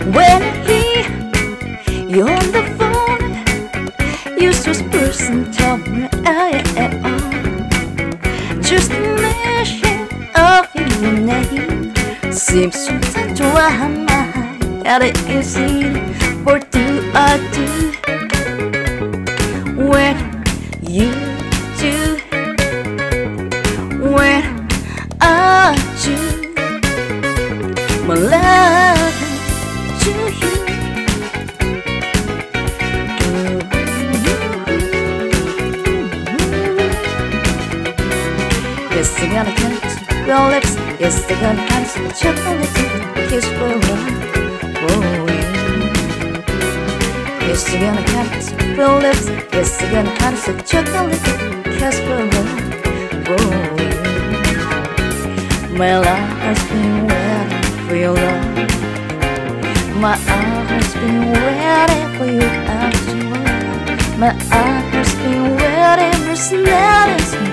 When you're on the phone, you just person told me, just a mention of your name seems sometimes to my mind that it is easy for do I do when you do, when I do my love to you. Yes, they're gonna kiss your lips. Yes, they're gonna have some chocolate kiss for love for you. Yes, they're gonna kiss your lips. Yes, they're gonna have some chocolate kiss for love for you. My love has been waiting for your love. My heart has been waiting for you after all. My heart has been waiting for silence.